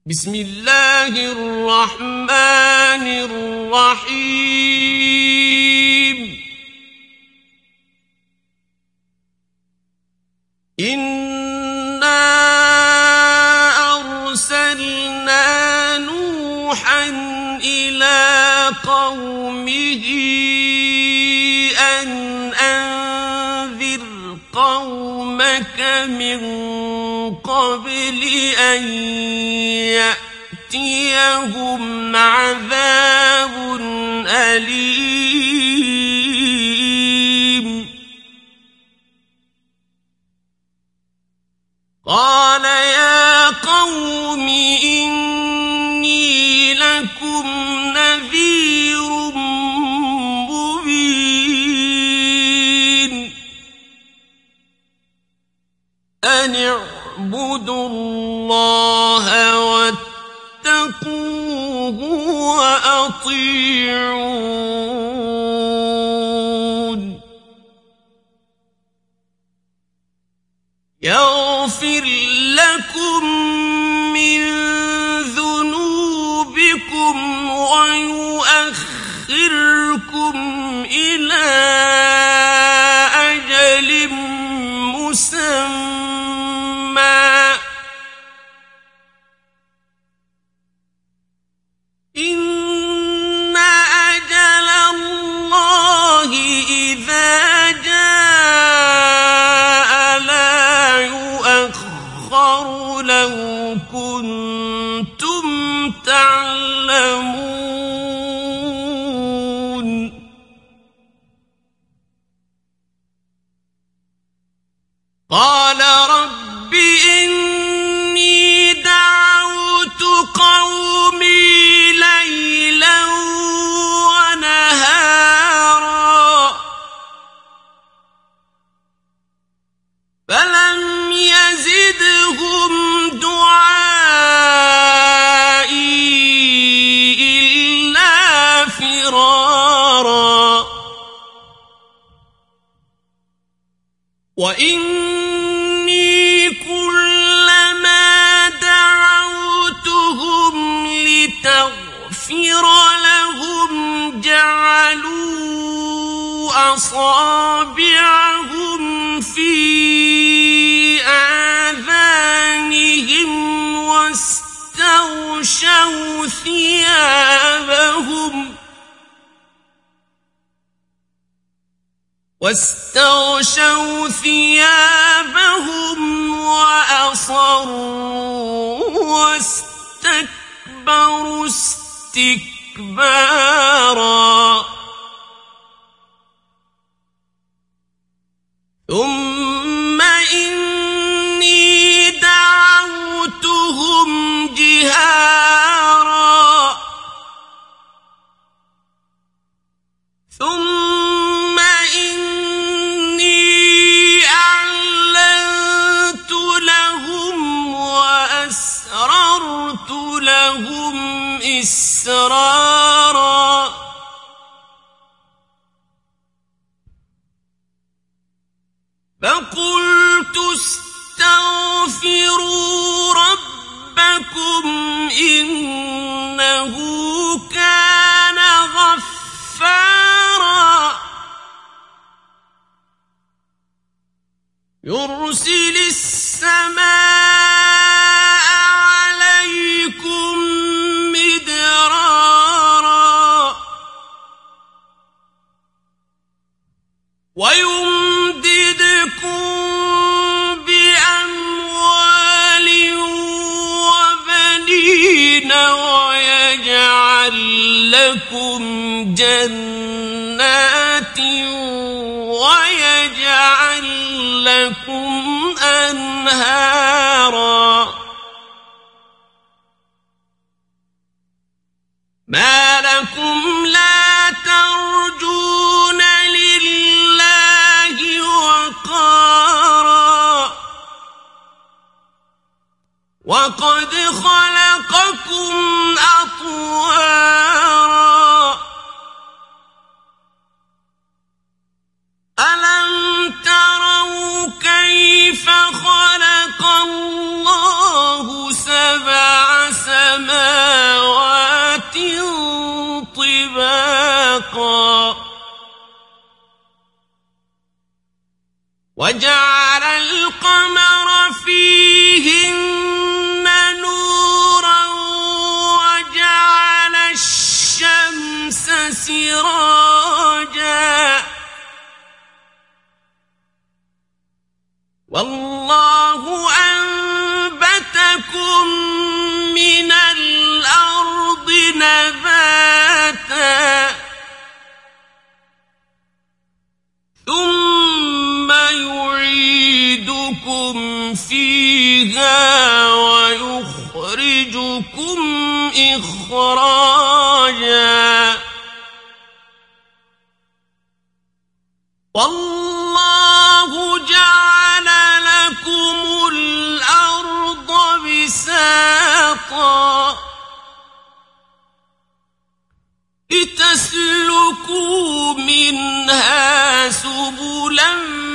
بسم الله الرحمن الرحيم إنا أرسلنا نوحا إلى قومه أن أنذر قومك من قبل أن يأتيهم عذاب أليم قال يا قوم إني لكم نذير مبين أن اعبدوا الله واتقوه وأطيعون يغفر لكم من ذنوبكم ويؤخركم إلى أجل مسمى إن أجل الله إذا جاء لا يؤخر لو كنتم تعلمون قال رب إني دعوت قومي ليلا ونهارا فلم يزدهم دعائي إلا فرارا وإني كلما دعوتهم لتغفر لهم جعلوا أصابعهم في آذانهم واستغشوا ثيابهم وأصروا واستكبروا استكبارا ثم إني دعوتهم جهارا ثم إني أعلنت لهم وأسررت لهم إسرارا فقلت استغفروا ربكم إنه كان غفارا يرسل السماء عليكم مدرارا ويمددكم بأموال وبنين ويجعل لكم جنات ويجعل لكم أنهارا ما لكم لا ترجون لله وقارا وقد خلقكم أطوارا ألم تروا كيف خلق الله سبع سماوات وجعل القمر فيهن نورا وجعل الشمس سراجا والله أنبتكم من الأرض نباتا ثم يعيدكم فيها ويخرجكم إخراجا والله جعل لكم الأرض بساطا لتسلكوا منها سبلا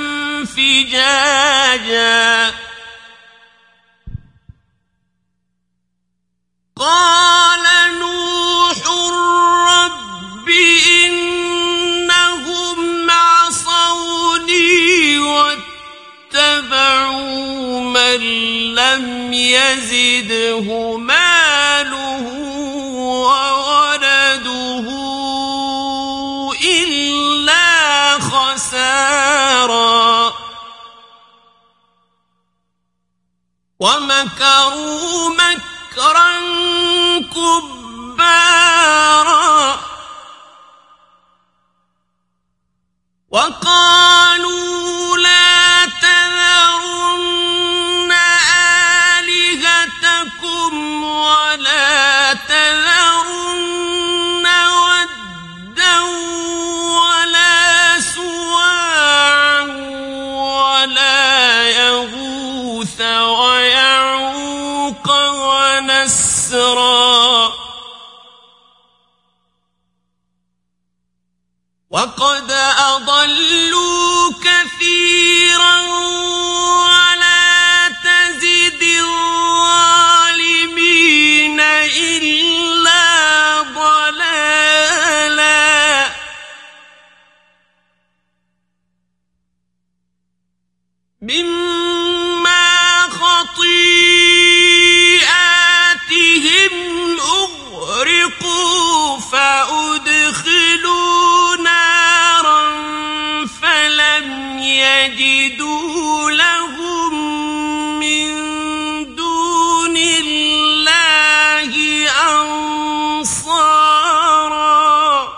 فجاجا قال نوح رب إنهم عصوني واتبعوا من لم يزده ماله وولده إلا خسارا ومكروا مكرا كبارا وقالوا لا تذرن آلهتكم ولا تذرن ودا ولا سواعا ولا يغوث ويعوق ونسرا وقد أضلوا كثيرا ولا تزد الظالمين إلا ضلالا مما خطيئاتهم أغرقوا فأدخلوا نارا فلم يجدوا لهم من دون الله أنصارا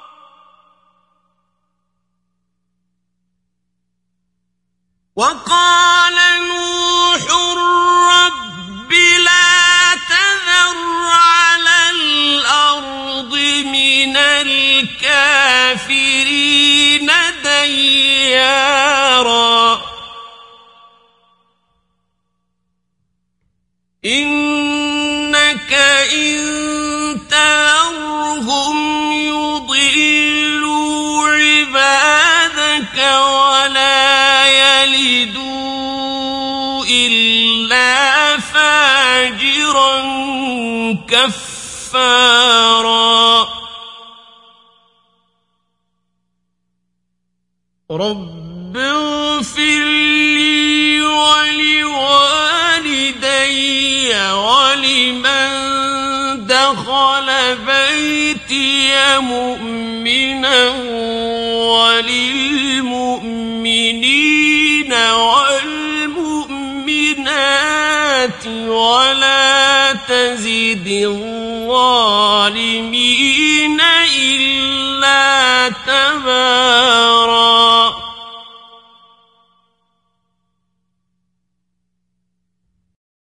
وقال نوح رب لا تذر على الأرض من الكافرين ديارا إنك إن تذرهم يضلوا عبادك ولا يلدوا إلا فاجرا كفارا رب اغفر لي ولوالدي ولمن دخل بيتي مؤمنا وللمؤمنين والمؤمنات ولا تزد الظالمين إلا تبارا